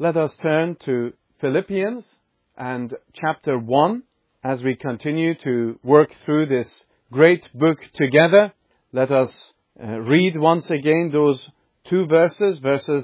Let us turn to Philippians and chapter 1 as we continue to work through this great book together. Let us read once again those two verses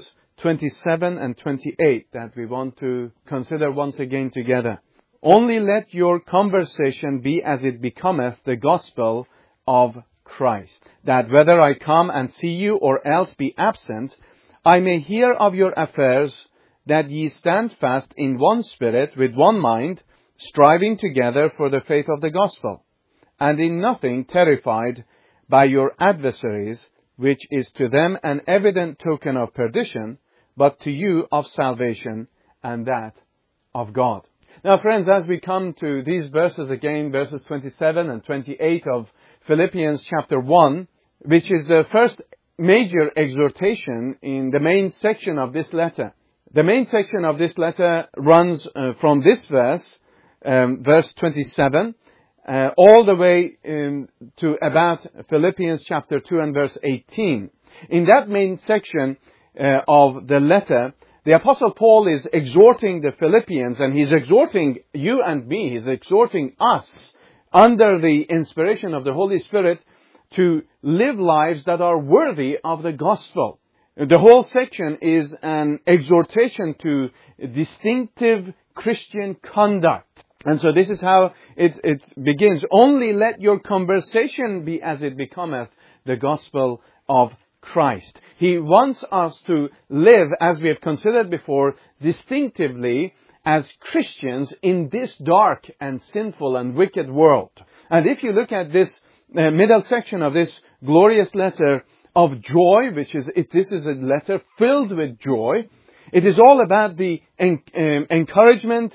27 and 28 that we want to consider once again together. Only let your conversation be as it becometh the gospel of Christ, that whether I come and see you or else be absent, I may hear of your affairs, that ye stand fast in one spirit, with one mind, striving together for the faith of the gospel, and in nothing terrified by your adversaries, which is to them an evident token of perdition, but to you of salvation, and that of God. Now, friends, as we come to these verses again, verses 27 and 28 of Philippians chapter 1, which is the first major exhortation in the main section of this letter. The main section of this letter runs from this verse, verse 27, all the way to about Philippians chapter 2 and verse 18. In that main section of the letter, the Apostle Paul is exhorting the Philippians, and he's exhorting you and me, he's exhorting us under the inspiration of the Holy Spirit to live lives that are worthy of the gospel. The whole section is an exhortation to distinctive Christian conduct. And so this is how it begins. Only let your conversation be as it becometh the gospel of Christ. He wants us to live, as we have considered before, distinctively as Christians in this dark and sinful and wicked world. And if you look at this middle section of this glorious letter of joy, this is a letter filled with joy. It is all about the encouragement.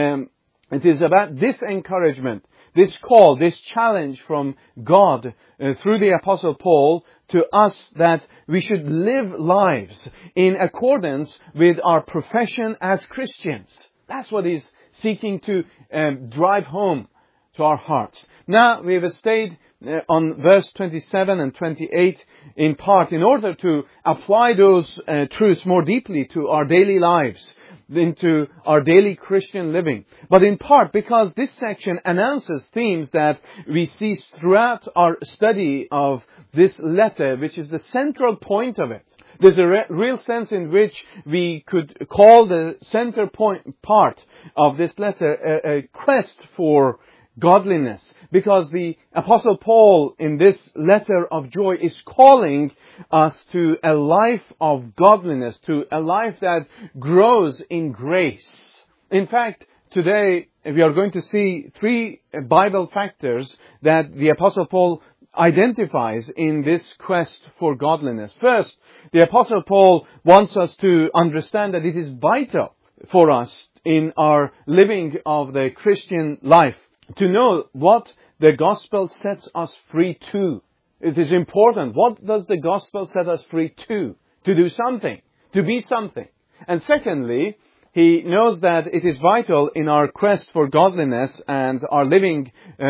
It is about this encouragement, this call, this challenge from God through the Apostle Paul to us that we should live lives in accordance with our profession as Christians. That's what he's seeking to drive home to our hearts. Now, we have stayed on verse 27 and 28 in part in order to apply those truths more deeply to our daily lives, into our daily Christian living. But in part because this section announces themes that we see throughout our study of this letter, which is the central point of it. There's a real sense in which we could call the center part of this letter a quest for godliness. Because the Apostle Paul in this letter of joy is calling us to a life of godliness, to a life that grows in grace. In fact, today we are going to see three Bible factors that the Apostle Paul identifies in this quest for godliness. First, the Apostle Paul wants us to understand that it is vital for us in our living of the Christian life to know what the gospel sets us free to. It is important. What does the gospel set us free to? To do something. To be something. And secondly, he knows that it is vital in our quest for godliness and our living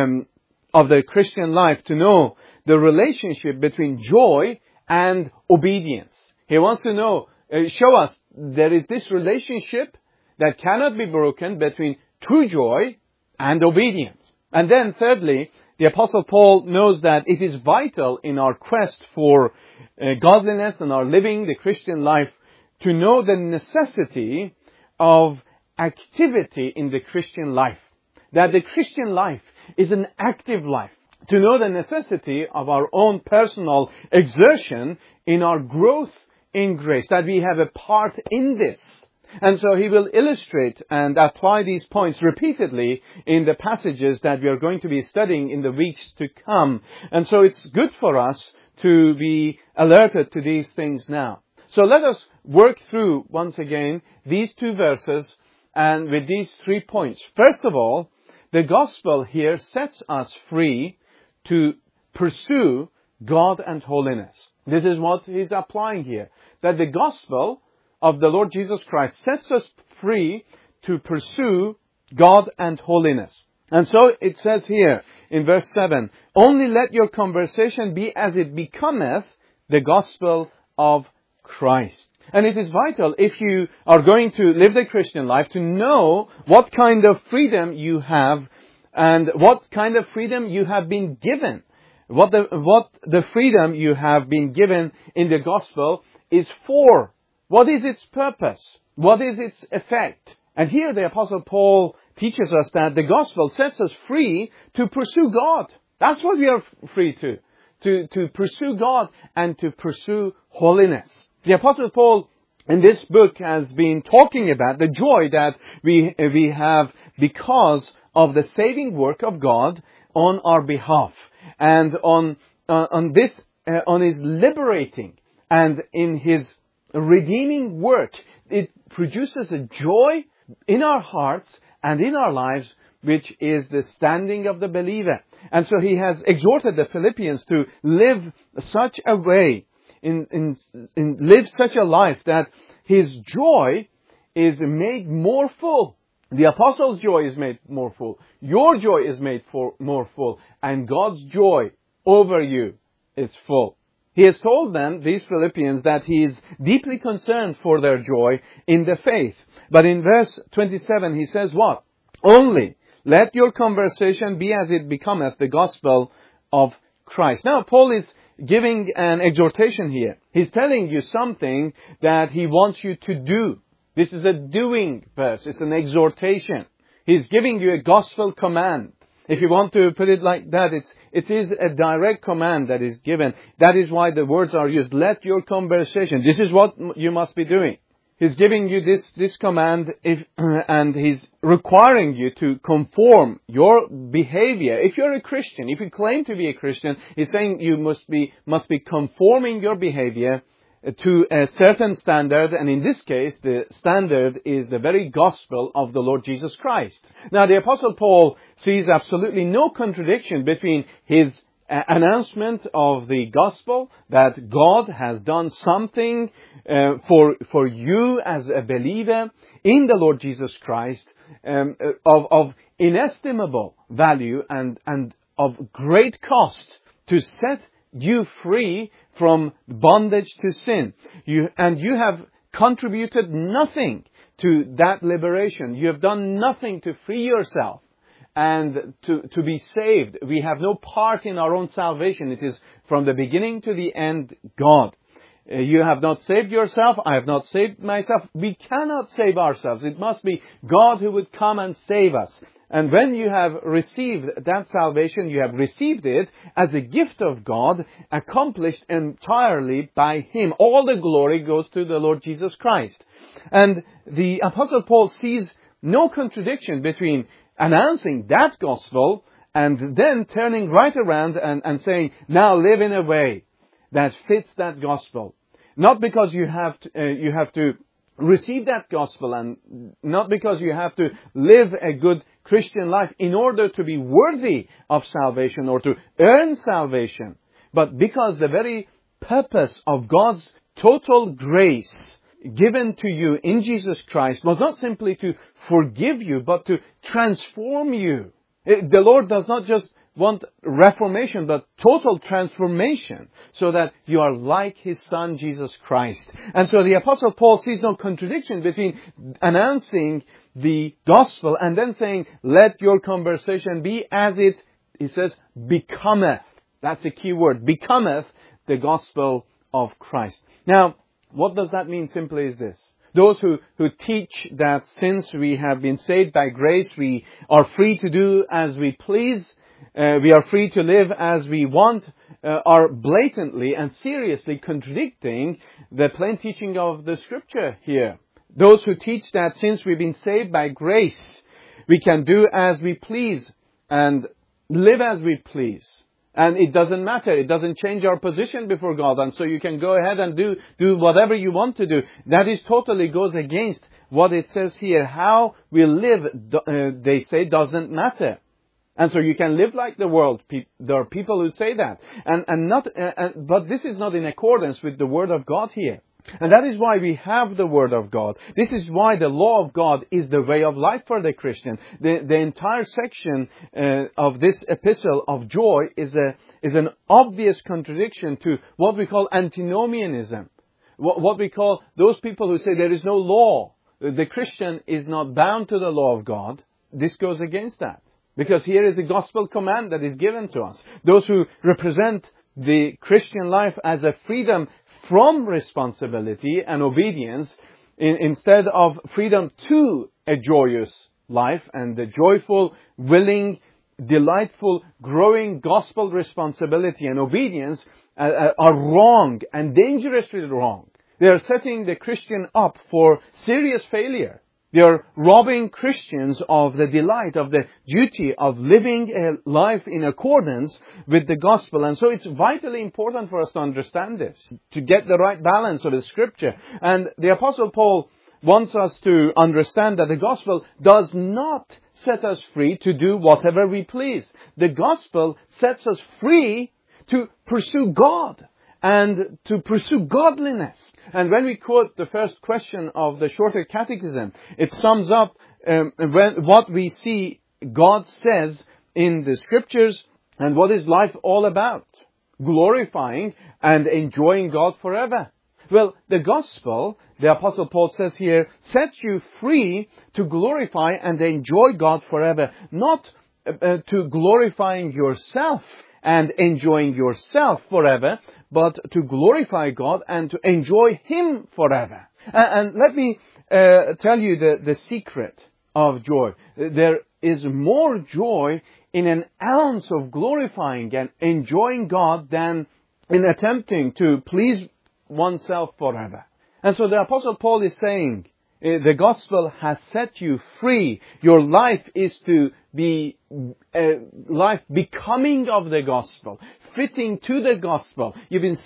of the Christian life to know the relationship between joy and obedience. He wants to show us there is this relationship that cannot be broken between true joy and obedience. And then thirdly, the Apostle Paul knows that it is vital in our quest for godliness and our living the Christian life to know the necessity of activity in the Christian life. That the Christian life is an active life. To know the necessity of our own personal exertion in our growth in grace. That we have a part in this. And so he will illustrate and apply these points repeatedly in the passages that we are going to be studying in the weeks to come. And so it's good for us to be alerted to these things now. So let us work through once again these two verses and with these 3 points. First of all, the gospel here sets us free to pursue God and holiness. This is what he's applying here. That the gospel of the Lord Jesus Christ sets us free to pursue God and holiness. And so it says here in verse 7, only let your conversation be as it becometh the gospel of Christ. And it is vital, if you are going to live the Christian life, to know what kind of freedom you have and what kind of freedom you have been given. What the freedom you have been given in the gospel is for. What is its purpose? What is its effect? And here the Apostle Paul teaches us that the gospel sets us free to pursue God. That's what we are free to pursue God and to pursue holiness. The Apostle Paul in this book has been talking about the joy that we have because of the saving work of God on our behalf, and on his liberating and in his redeeming work. It produces a joy in our hearts and in our lives, which is the standing of the believer. And so he has exhorted the Philippians to live such a way, live such a life that his joy is made more full. The apostles' joy is made more full. Your joy is made more full. And God's joy over you is full. He has told them, these Philippians, that he is deeply concerned for their joy in the faith. But in verse 27 he says what? Only let your conversation be as it becometh the gospel of Christ. Now Paul is giving an exhortation here. He's telling you something that he wants you to do. This is a doing verse. It's an exhortation. He's giving you a gospel command. If you want to put it like that, it is a direct command that is given. That is why the words are used. Let your conversation. This is what you must be doing. He's giving you this command, and he's requiring you to conform your behavior. If you're a Christian, if you claim to be a Christian, he's saying you must be conforming your behavior to a certain standard, and in this case, the standard is the very gospel of the Lord Jesus Christ. Now, the Apostle Paul sees absolutely no contradiction between his announcement of the gospel, that God has done something for you as a believer in the Lord Jesus Christ, of inestimable value and of great cost to set you free from bondage to sin. You have contributed nothing to that liberation. You have done nothing to free yourself and to be saved. We have no part in our own salvation. It is from the beginning to the end God. You have not saved yourself. I have not saved myself. We cannot save ourselves. It must be God who would come and save us. And when you have received that salvation, you have received it as a gift of God, accomplished entirely by Him. All the glory goes to the Lord Jesus Christ. And the Apostle Paul sees no contradiction between announcing that gospel and then turning right around and saying, now live in a way that fits that gospel. Not because you have to receive that gospel, and not because you have to live a good Christian life in order to be worthy of salvation or to earn salvation, but because the very purpose of God's total grace given to you in Jesus Christ was not simply to forgive you, but to transform you. The Lord does not just want reformation, but total transformation, so that you are like His Son, Jesus Christ. And so the Apostle Paul sees no contradiction between announcing the gospel and then saying, let your conversation be as it, he says, becometh. That's a key word. Becometh the gospel of Christ. Now, what does that mean simply is this. Those who teach that since we have been saved by grace, we are free to do as we please, we are free to live as we want, are blatantly and seriously contradicting the plain teaching of the Scripture here. Those who teach that since we've been saved by grace, we can do as we please and live as we please. And it doesn't matter. It doesn't change our position before God. And so you can go ahead and do whatever you want to do. That is totally goes against what it says here. How we live, they say, doesn't matter. And so you can live like the world. There are people who say that. But this is not in accordance with the Word of God here. And that is why we have the Word of God. This is why the law of God is the way of life for the Christian. The entire section of this epistle of joy is an obvious contradiction to what we call antinomianism. what we call those people who say there is no law. The Christian is not bound to the law of God. This goes against that. Because here is a gospel command that is given to us. Those who represent the Christian life as a freedom from responsibility and obedience, instead of freedom to a joyous life and the joyful, willing, delightful, growing gospel responsibility and obedience, are wrong and dangerously wrong. They are setting the Christian up for serious failure. They are robbing Christians of the delight, of the duty of living a life in accordance with the gospel. And so it's vitally important for us to understand this, to get the right balance of the Scripture. And the Apostle Paul wants us to understand that the gospel does not set us free to do whatever we please. The gospel sets us free to pursue God and to pursue godliness. And when we quote the first question of the Shorter Catechism, it sums up what we see God says in the Scriptures and what is life all about. Glorifying and enjoying God forever. Well, the gospel, the Apostle Paul says here, sets you free to glorify and enjoy God forever. Not to glorifying yourself and enjoying yourself forever, but to glorify God and to enjoy Him forever. And let me tell you the secret of joy. There is more joy in an ounce of glorifying and enjoying God than in attempting to please oneself forever. And so the Apostle Paul is saying, the gospel has set you free. Your life is to be a life becoming of the gospel, fitting to the gospel. You've been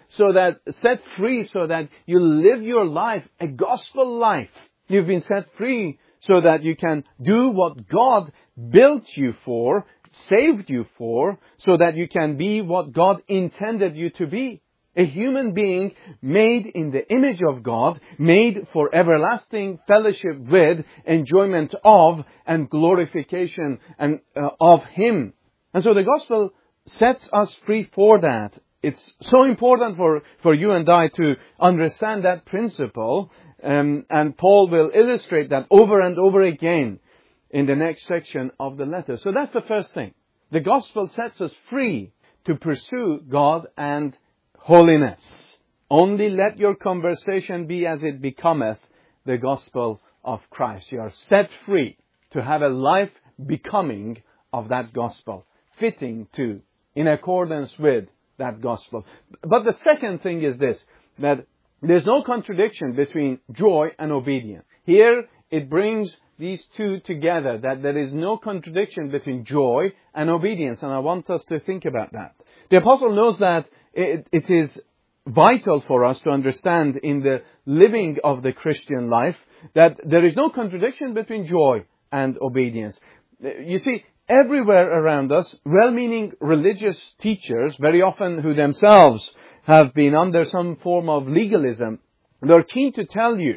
set free so that you live your life a gospel life. You've been set free so that you can do what God built you for, saved you for, so that you can be what God intended you to be. A human being made in the image of God, made for everlasting fellowship with, enjoyment of, and glorification of Him. And so the gospel sets us free for that. It's so important for you and I to understand that principle, and Paul will illustrate that over and over again in the next section of the letter. So that's the first thing. The gospel sets us free to pursue God and holiness. Only let your conversation be as it becometh the gospel of Christ. You are set free to have a life becoming of that gospel, fitting to, in accordance with that gospel. But the second thing is this, that there's no contradiction between joy and obedience. Here it brings these two together, that there is no contradiction between joy and obedience. And I want us to think about that. The apostle knows that it is vital for us to understand in the living of the Christian life that there is no contradiction between joy and obedience. You see, everywhere around us, well-meaning religious teachers, very often who themselves have been under some form of legalism, they're keen to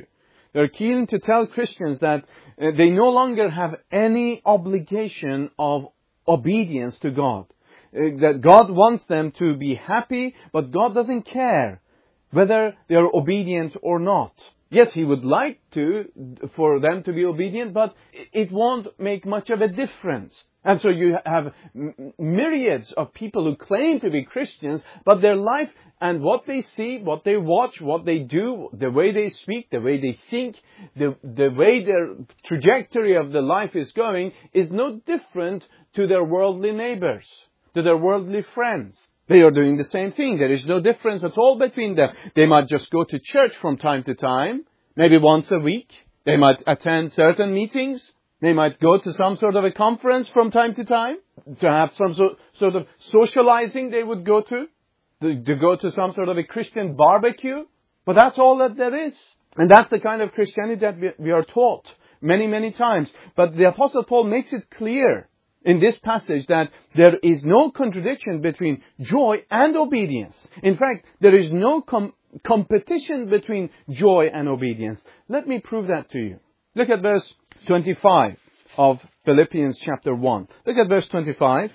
tell Christians that they no longer have any obligation of obedience to God. That God wants them to be happy, but God doesn't care whether they are obedient or not. Yes, He would like for them to be obedient, but it won't make much of a difference. And so you have myriads of people who claim to be Christians, but their life and what they see, what they watch, what they do, the way they speak, the way they think, the way their trajectory of the life is going is no different to their worldly neighbors, to their worldly friends. They are doing the same thing. There is no difference at all between them. They might just go to church from time to time, maybe once a week. They might attend certain meetings. They might go to some sort of a conference from time to time, to have some sort of socializing they would go to go to some sort of a Christian barbecue. But that's all that there is. And that's the kind of Christianity that we are taught many, many times. But the Apostle Paul makes it clear in this passage that there is no contradiction between joy and obedience. In fact, there is no competition between joy and obedience. Let me prove that to you. Look at verse 25 of Philippians chapter 1. Look at verse 25.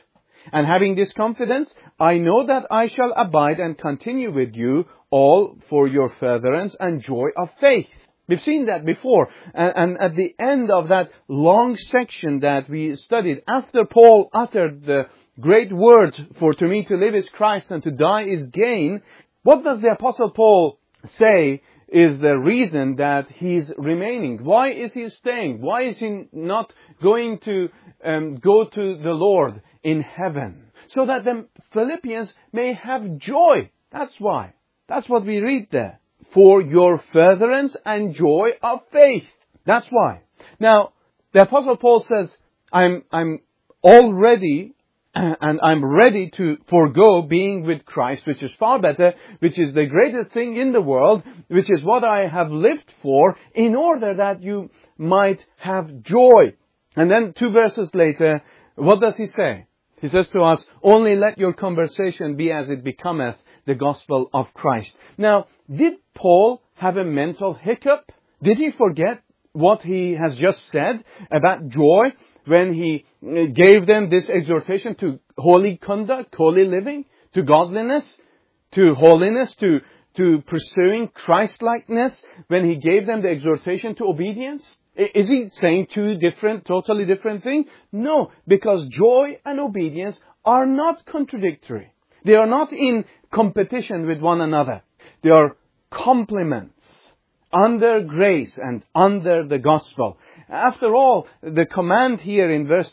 And having this confidence, I know that I shall abide and continue with you all for your furtherance and joy of faith. We've seen that before. And at the end of that long section that we studied, after Paul uttered the great words, for to me to live is Christ and to die is gain, what does the Apostle Paul say is the reason that he's remaining? Why is he staying? Why is he not going to go to the Lord in heaven? So that the Philippians may have joy. That's why. That's what we read there. For your furtherance and joy of faith. That's why. Now, the Apostle Paul says, I'm already and I'm ready to forego being with Christ, which is far better, which is the greatest thing in the world, which is what I have lived for, in order that you might have joy. And then 2 verses later, what does he say? He says to us, only let your conversation be as it becometh the gospel of Christ. Now, did Paul have a mental hiccup? Did he forget what he has just said about joy when he gave them this exhortation to holy conduct, holy living, to godliness, to holiness, to pursuing Christ-likeness, when he gave them the exhortation to obedience? Is he saying totally different things? No, because joy and obedience are not contradictory. They are not in competition with one another. They are complements under grace and under the gospel. After all, the command here in verse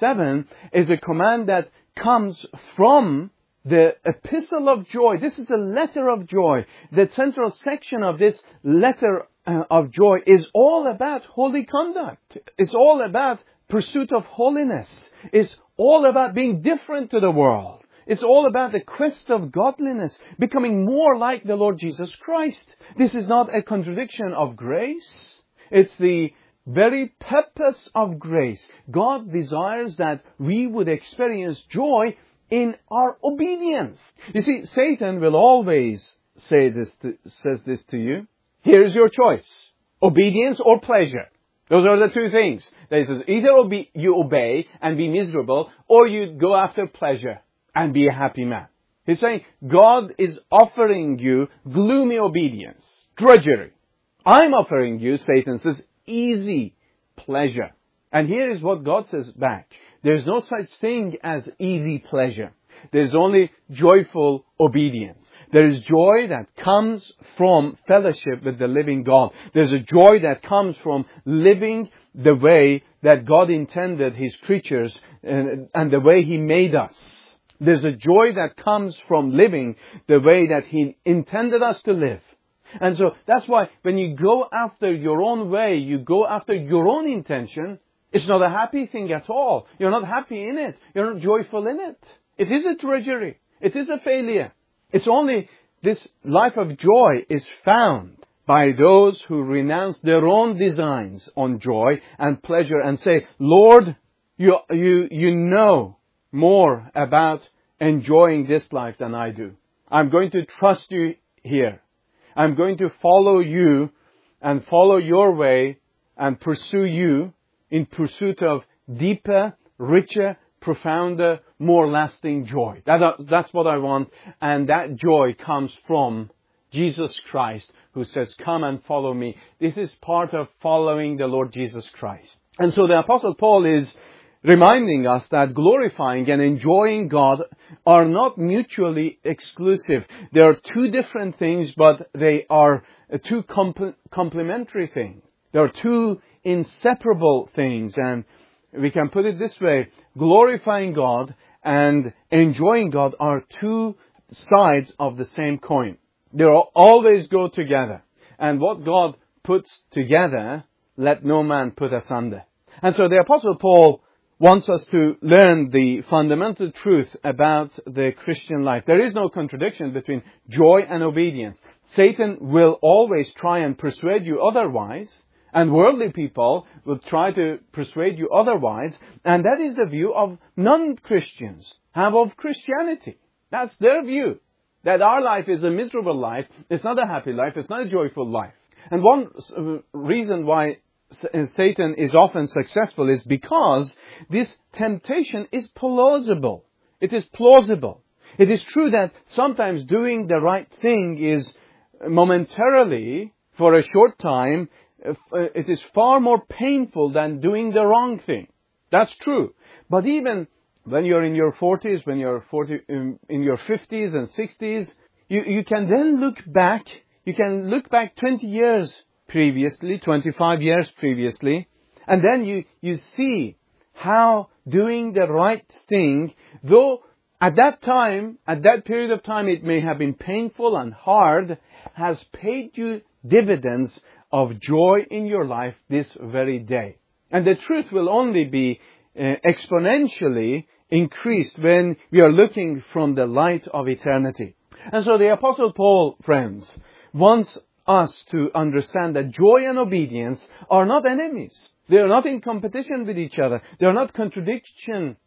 27 is a command that comes from the epistle of joy. This is a letter of joy. The central section of this letter of joy is all about holy conduct. It's all about pursuit of holiness. It's all about being different to the world. It's all about the quest of godliness, becoming more like the Lord Jesus Christ. This is not a contradiction of grace. It's the very purpose of grace. God desires that we would experience joy in our obedience. You see, Satan will always says this to you. Here's your choice. Obedience or pleasure. Those are the two things. He says, either you obey and be miserable, or you go after pleasure and be a happy man. He's saying God is offering you gloomy obedience, drudgery. I'm offering you, Satan says, easy pleasure. And here is what God says back. There's no such thing as easy pleasure. There's only joyful obedience. There is joy that comes from fellowship with the living God. There's a joy that comes from living the way that God intended His creatures and the way He made us. There's a joy that comes from living the way that He intended us to live. And so that's why when you go after your own way, you go after your own intention, it's not a happy thing at all. You're not happy in it. You're not joyful in it. It is a drudgery. It is a failure. It's only this life of joy is found by those who renounce their own designs on joy and pleasure and say, Lord, you know more about enjoying this life than I do. I'm going to trust you here. I'm going to follow you and follow your way and pursue you in pursuit of deeper, richer, profounder, more lasting joy. That's what I want. And that joy comes from Jesus Christ, who says, come and follow me. This is part of following the Lord Jesus Christ. And so the Apostle Paul is reminding us that glorifying and enjoying God are not mutually exclusive. They are two different things, but they are two complementary things. They are two inseparable things. And we can put it this way, glorifying God and enjoying God are two sides of the same coin. They always go together. And what God puts together, let no man put asunder. And so the Apostle Paul wants us to learn the fundamental truth about the Christian life. There is no contradiction between joy and obedience. Satan will always try and persuade you otherwise, and worldly people will try to persuade you otherwise, and that is the view of non-Christians have of Christianity. That's their view, that our life is a miserable life, it's not a happy life, it's not a joyful life. And one reason why Satan is often successful is because this temptation is plausible. It is plausible. It is true that sometimes doing the right thing is momentarily, for a short time, it is far more painful than doing the wrong thing. That's true. But even when you're in your 40s, when you're in your 50s and 60s, you can then look back. You can look back 20 years previously, 25 years previously, and then you see how doing the right thing, though at that time, at that period of time, it may have been painful and hard, has paid you dividends of joy in your life this very day. And the truth will only be exponentially increased when we are looking from the light of eternity. And so the Apostle Paul, friends, wants us to understand that joy and obedience are not enemies. They are not in competition with each other. They are not contradictory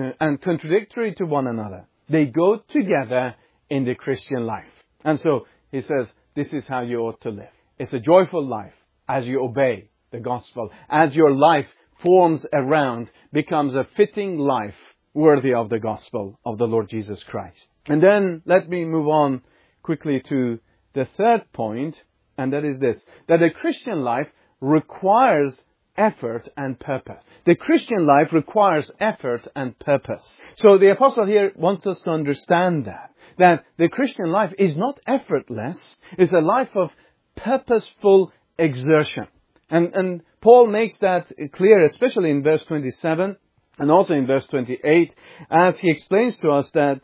to one another. They go together in the Christian life. And so he says, this is how you ought to live. It's a joyful life as you obey the gospel, as your life forms around, becomes a fitting life worthy of the gospel of the Lord Jesus Christ. And then let me move on quickly to the third point, and that is this, that the Christian life requires effort and purpose. The Christian life requires effort and purpose. So the apostle here wants us to understand that the Christian life is not effortless, it's a life of purposeful exertion. And Paul makes that clear, especially in verse 27 and also in verse 28, as he explains to us that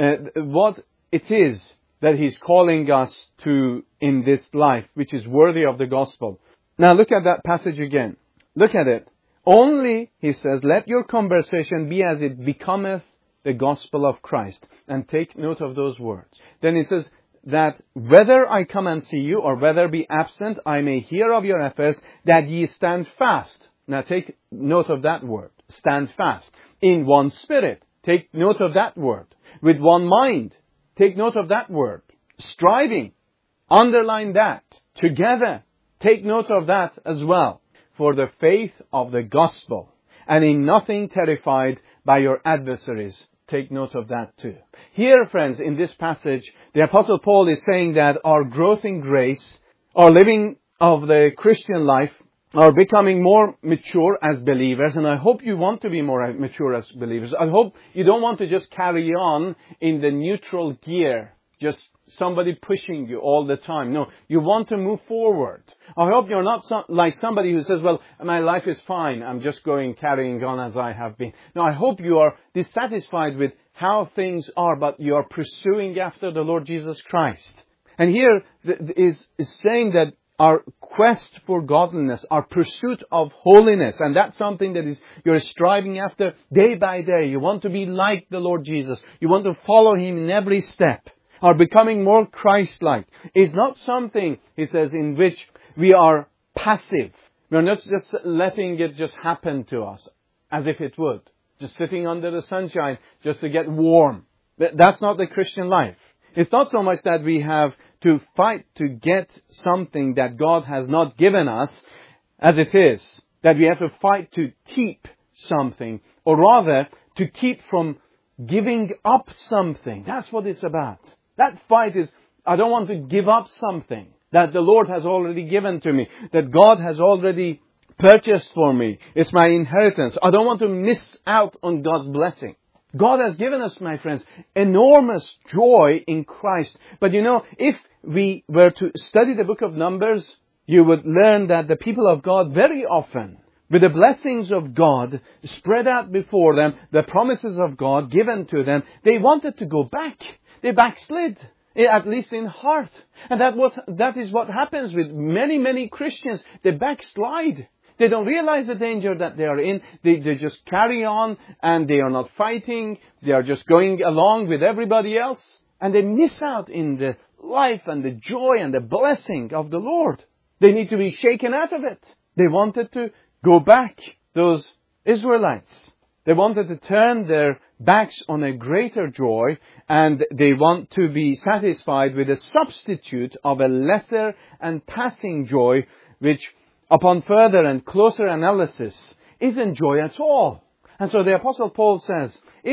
what it is that he's calling us to in this life, which is worthy of the gospel. Now look at that passage again. Look at it. Only, he says, let your conversation be as it becometh the gospel of Christ. And take note of those words. Then it says that whether I come and see you or whether be absent, I may hear of your affairs, that ye stand fast. Now take note of that word. Stand fast. In one spirit. Take note of that word. With one mind. Take note of that word. Striving. Underline that. Together. Take note of that as well. For the faith of the gospel. And in nothing terrified by your adversaries. Take note of that too. Here, friends, in this passage, the Apostle Paul is saying that our growth in grace, our living of the Christian life, are becoming more mature as believers. And I hope you want to be more mature as believers. I hope you don't want to just carry on in the neutral gear, just somebody pushing you all the time. No, you want to move forward. I hope you're not like somebody who says, well, my life is fine. I'm just carrying on as I have been. No, I hope you are dissatisfied with how things are, but you are pursuing after the Lord Jesus Christ. And here is saying that our quest for godliness, our pursuit of holiness, and that's something that you're striving after day by day. You want to be like the Lord Jesus. You want to follow Him in every step. Are becoming more Christ-like. Is not something, he says, in which we are passive. We are not just letting it just happen to us as if it would. Just sitting under the sunshine just to get warm. That's not the Christian life. It's not so much that we have to fight to get something that God has not given us as it is. That we have to fight to keep something. Or rather, to keep from giving up something. That's what it's about. That fight is, I don't want to give up something that the Lord has already given to me, that God has already purchased for me. It's my inheritance. I don't want to miss out on God's blessing. God has given us, my friends, enormous joy in Christ. But if we were to study the book of Numbers, you would learn that the people of God very often, with the blessings of God spread out before them, the promises of God given to them, they wanted to go back. They backslid, at least in heart. And that is what happens with many, many Christians. They backslide. They don't realize the danger that they are in. They just carry on and they are not fighting. They are just going along with everybody else. And they miss out in the life and the joy and the blessing of the Lord. They need to be shaken out of it. They wanted to go back, those Israelites. They wanted to turn their backs on a greater joy, and they want to be satisfied with a substitute of a lesser and passing joy, which upon further and closer analysis isn't joy at all. And so the Apostle Paul says, if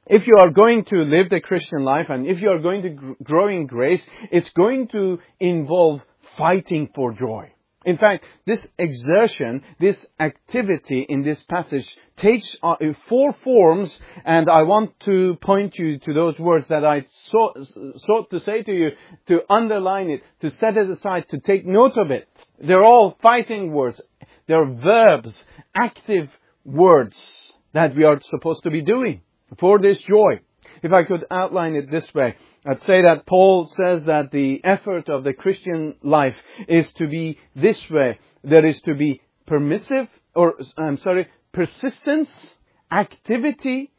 if you are going to live the Christian life and if you are going to grow in grace, it's going to involve fighting for joy. In fact, this exertion, this activity in this passage takes 4 forms, and I want to point you to those words that I sought to say to you, to underline it, to set it aside, to take note of it. They're all fighting words. They're verbs, active words that we are supposed to be doing for this joy. If I could outline it this way, I'd say that Paul says that the effort of the Christian life is to be this way. There is to be persistence, activity,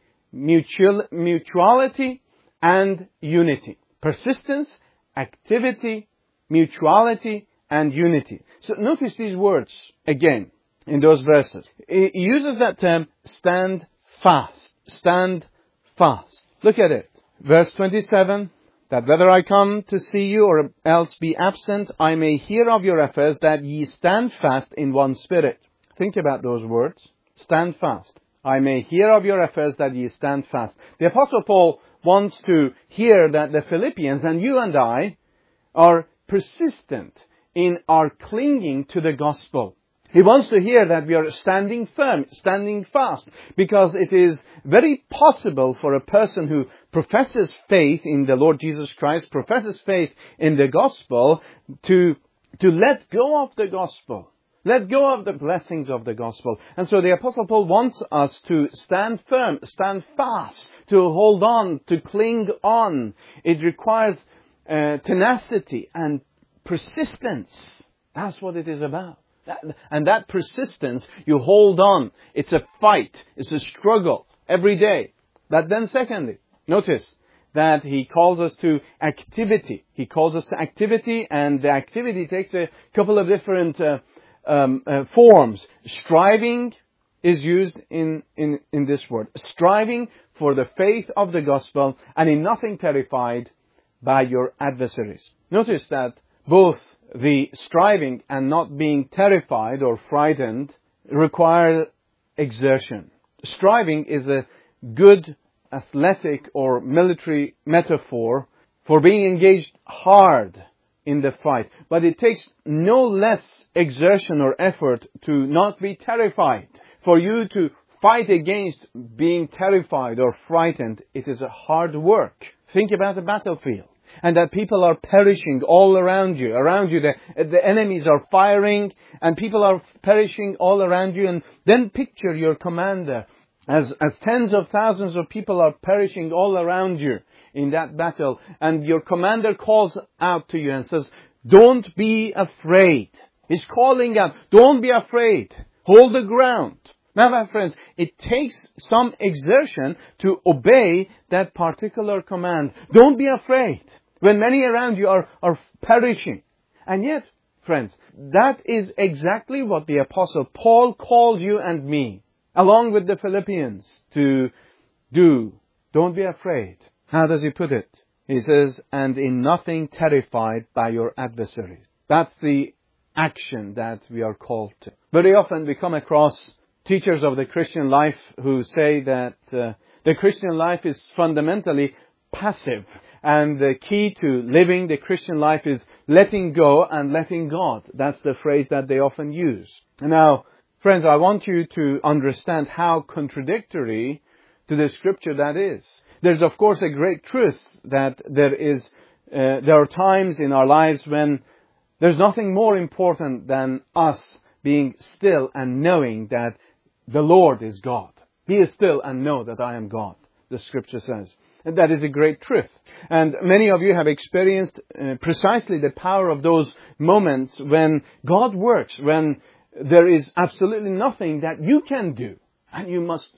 mutuality, and unity. Persistence, activity, mutuality, and unity. So notice these words again in those verses. He uses that term, stand fast. Stand fast. Look at it. Verse 27, that whether I come to see you or else be absent, I may hear of your affairs, that ye stand fast in one spirit. Think about those words. Stand fast. I may hear of your affairs, that ye stand fast. The Apostle Paul wants to hear that the Philippians and you and I are persistent in our clinging to the gospel. He wants to hear that we are standing firm, standing fast, because it is very possible for a person who professes faith in the Lord Jesus Christ, professes faith in the gospel, to let go of the gospel, let go of the blessings of the gospel. And so the Apostle Paul wants us to stand firm, stand fast, to hold on, to cling on. It requires tenacity and persistence. That's what it is about. And that persistence, you hold on. It's a fight. It's a struggle every day. But then secondly, notice that he calls us to activity. He calls us to activity, and the activity takes a couple of different forms. Striving is used in this word. Striving for the faith of the gospel, and in nothing terrified by your adversaries. Notice that both the striving and not being terrified or frightened require exertion. Striving is a good athletic or military metaphor for being engaged hard in the fight. But it takes no less exertion or effort to not be terrified. For you to fight against being terrified or frightened, it is a hard work. Think about the battlefield. And that people are perishing all around you. Around you, the enemies are firing, and people are perishing all around you. And then picture your commander as tens of thousands of people are perishing all around you in that battle. And your commander calls out to you and says, don't be afraid. He's calling out, don't be afraid. Hold the ground. Now, my friends, it takes some exertion to obey that particular command. Don't be afraid when many around you are perishing. And yet, friends, that is exactly what the Apostle Paul called you and me, along with the Philippians, to do. Don't be afraid. How does he put it? He says, and in nothing terrified by your adversaries. That's the action that we are called to. Very often we come across teachers of the Christian life who say that the Christian life is fundamentally passive. And the key to living the Christian life is letting go and letting God. That's the phrase that they often use. Now, friends, I want you to understand how contradictory to the scripture that is. There's, of course, a great truth that there are times in our lives when there's nothing more important than us being still and knowing that the Lord is God. Be still and know that I am God, the scripture says. And that is a great truth. And many of you have experienced precisely the power of those moments when God works, when there is absolutely nothing that you can do. And you must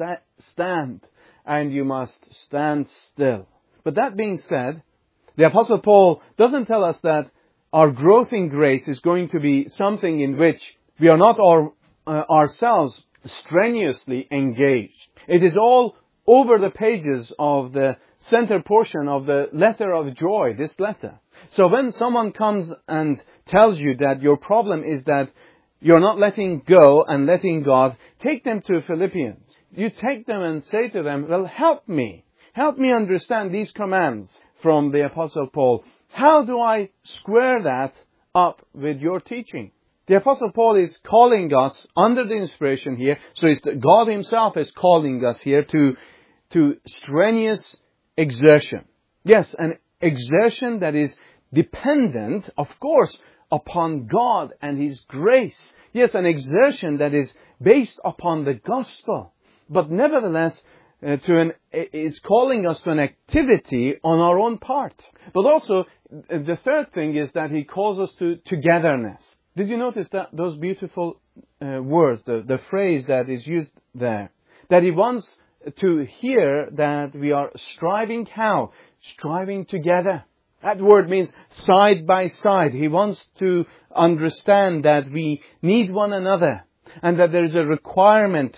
stand, and you must stand still. But that being said, the Apostle Paul doesn't tell us that our growth in grace is going to be something in which we are not ourselves strenuously engaged. It is all over the pages of the center portion of the letter of joy, this letter. So when someone comes and tells you that your problem is that you're not letting go and letting God, take them to Philippians. You take them and say to them, well, help me. Help me understand these commands from the Apostle Paul. How do I square that up with your teaching? The Apostle Paul is calling us under the inspiration here. So God Himself is calling us here to strenuous exertion. Yes, an exertion that is dependent, of course, upon God and His grace. Yes, an exertion that is based upon the gospel. But nevertheless, is calling us to an activity on our own part. But also, the third thing is that He calls us to togetherness. Did you notice that those beautiful words, the phrase that is used there? That He wants to hear that we are striving how? Striving together. That word means side by side. He wants to understand that we need one another and that there is a required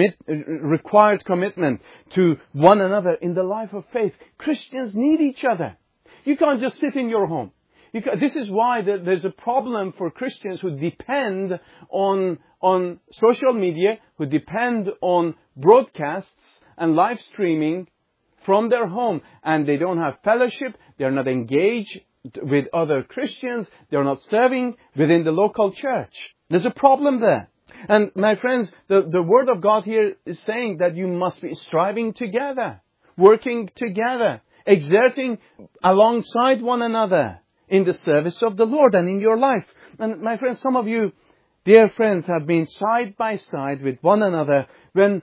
commitment to one another in the life of faith. Christians need each other. You can't just sit in your home. This is why there's a problem for Christians who depend on social media, who depend on broadcasts and live streaming from their home, and they don't have fellowship, they're not engaged with other Christians, they're not serving within the local church. There's a problem there. And my friends, the Word of God here is saying that you must be striving together, working together, exerting alongside one another in the service of the Lord and in your life. And my friends, some of you, dear friends, have been side by side with one another when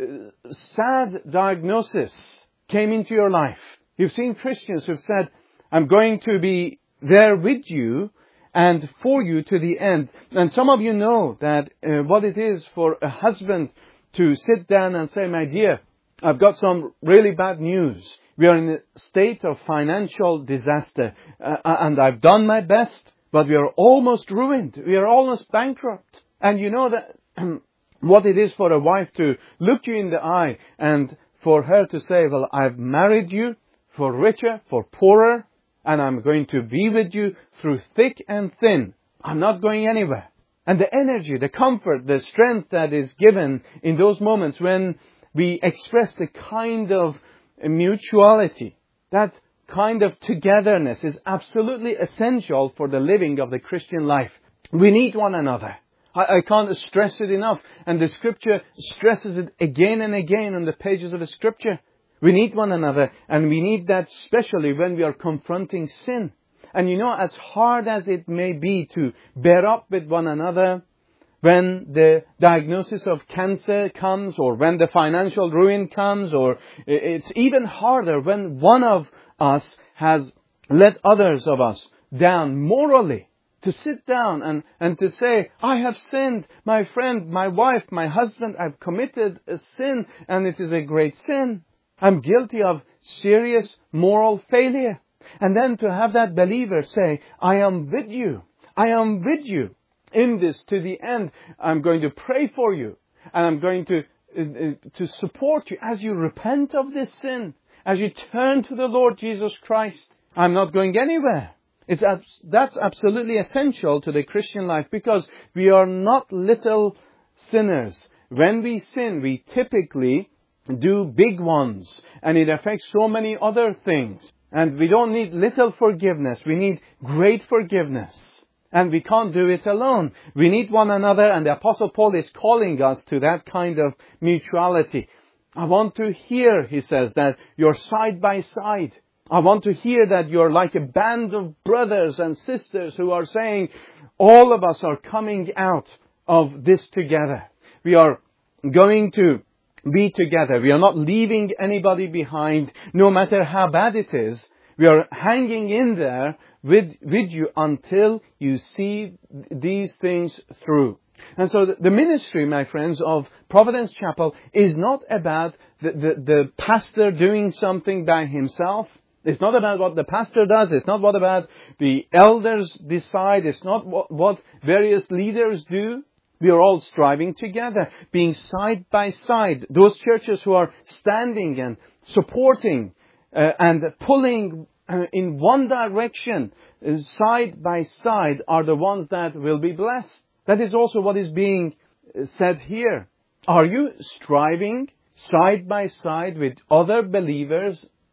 sad diagnosis came into your life. You've seen Christians who've said, I'm going to be there with you and for you to the end. And some of you know that what it is for a husband to sit down and say, my dear, I've got some really bad news. We are in a state of financial disaster and I've done my best, but we are almost ruined. We are almost bankrupt. And you know that what it is for a wife to look you in the eye and for her to say, well, I've married you for richer, for poorer, and I'm going to be with you through thick and thin. I'm not going anywhere. And the energy, the comfort, the strength that is given in those moments when we express the kind of mutuality, that kind of togetherness is absolutely essential for the living of the Christian life. We need one another. I can't stress it enough. And the Scripture stresses it again and again on the pages of the Scripture. We need one another, and we need that especially when we are confronting sin. And you know, as hard as it may be to bear up with one another, when the diagnosis of cancer comes, or when the financial ruin comes, or it's even harder when one of us has let others of us down morally. To sit down and to say, I have sinned, my friend, my wife, my husband, I've committed a sin, and it is a great sin. I'm guilty of serious moral failure. And then to have that believer say, I am with you. I am with you in this to the end. I'm going to pray for you. And I'm going to support you as you repent of this sin. As you turn to the Lord Jesus Christ. I'm not going anywhere. That's absolutely essential to the Christian life, because we are not little sinners. When we sin, we typically do big ones, and it affects so many other things. And we don't need little forgiveness. We need great forgiveness. And we can't do it alone. We need one another, and the Apostle Paul is calling us to that kind of mutuality. I want to hear, he says, that you're side by side. I want to hear that you're like a band of brothers and sisters who are saying, all of us are coming out of this together. We are going to be together. We are not leaving anybody behind, no matter how bad it is. We are hanging in there with you until you see these things through. And so the ministry, my friends, of Providence Chapel is not about the pastor doing something by himself. It's not about what the pastor does. It's not what about the elders decide. It's not what various leaders do. We are all striving together, being side by side. Those churches who are standing and supporting and pulling in one direction, side by side, are the ones that will be blessed. That is also what is being said here. Are you striving side by side with other believers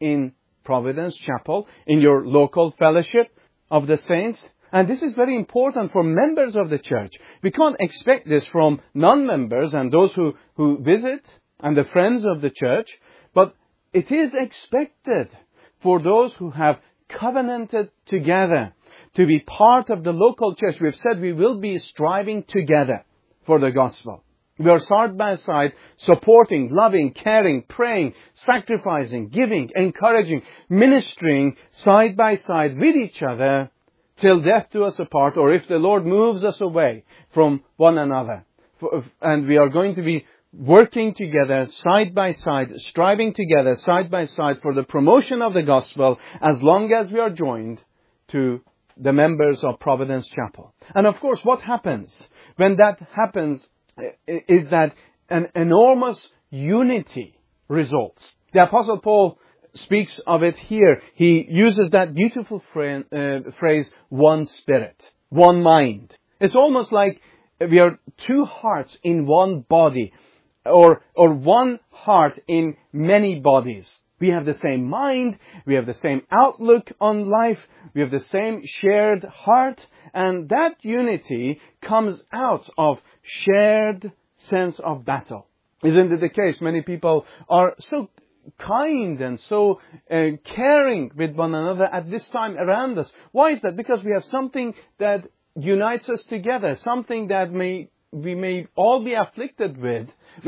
in Providence Chapel, in your local fellowship of the saints. And this is very important for members of the church. We can't expect this from non-members and those who visit and the friends of the church, but it is expected for those who have covenanted together to be part of the local church. We've said we will be striving together for the gospel. We are side by side, supporting, loving, caring, praying, sacrificing, giving, encouraging, ministering side by side with each other till death do us apart, or if the Lord moves us away from one another. And we are going to be working together side by side, striving together side by side for the promotion of the gospel as long as we are joined to the members of Providence Chapel. And of course, what happens when that happens is that an enormous unity results. The Apostle Paul speaks of it here. He uses that beautiful phrase, one spirit, one mind. It's almost like we are two hearts in one body, or one heart in many bodies. We have the same mind, we have the same outlook on life, we have the same shared heart, and that unity comes out of shared sense of battle. Isn't it the case? Many people are so kind and so caring with one another at this time around us. Why is that? Because we have something that unites us together, something that we may all be afflicted with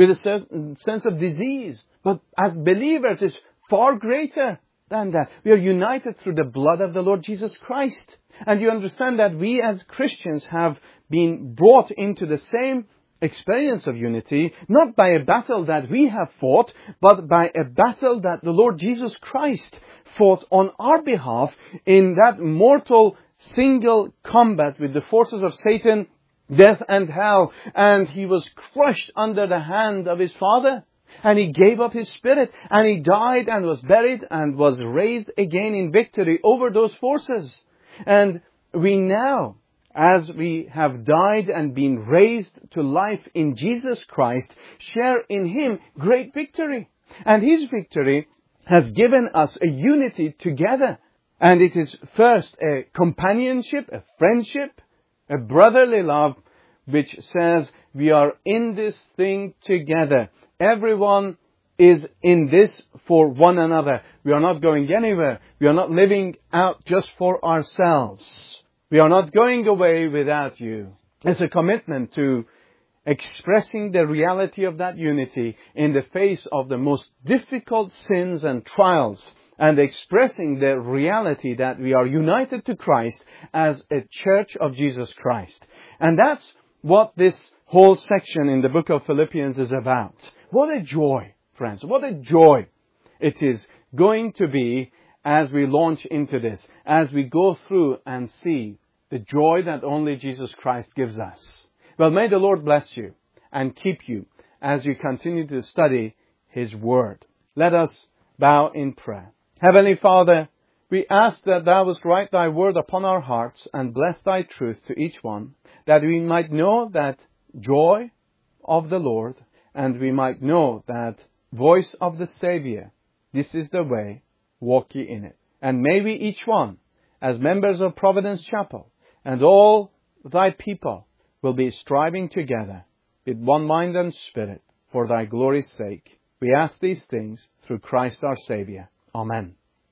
a sense of disease. But as believers, it's far greater than that. We are united through the blood of the Lord Jesus Christ. And you understand that we as Christians have been brought into the same experience of unity, not by a battle that we have fought, but by a battle that the Lord Jesus Christ fought on our behalf in that mortal single combat with the forces of Satan, death and hell. And He was crushed under the hand of His Father. And He gave up His Spirit. And He died and was buried and was raised again in victory over those forces. And we now, as we have died and been raised to life in Jesus Christ, share in Him great victory. And His victory has given us a unity together. And it is first a companionship, a friendship, a brotherly love, which says we are in this thing together. Everyone is in this for one another. We are not going anywhere. We are not living out just for ourselves. We are not going away without you. It's a commitment to expressing the reality of that unity in the face of the most difficult sins and trials, and expressing the reality that we are united to Christ as a church of Jesus Christ. And that's what this whole section in the book of Philippians is about. What a joy, friends. What a joy it is going to be as we launch into this, as we go through and see the joy that only Jesus Christ gives us. Well, may the Lord bless you and keep you as you continue to study His Word. Let us bow in prayer. Heavenly Father, we ask that Thou wouldst write Thy Word upon our hearts and bless Thy truth to each one, that we might know that joy of the Lord, and we might know that voice of the Savior. This is the way, walk ye in it. And may we each one, as members of Providence Chapel, and all Thy people, will be striving together with one mind and spirit for Thy glory's sake. We ask these things through Christ our Savior. Amen.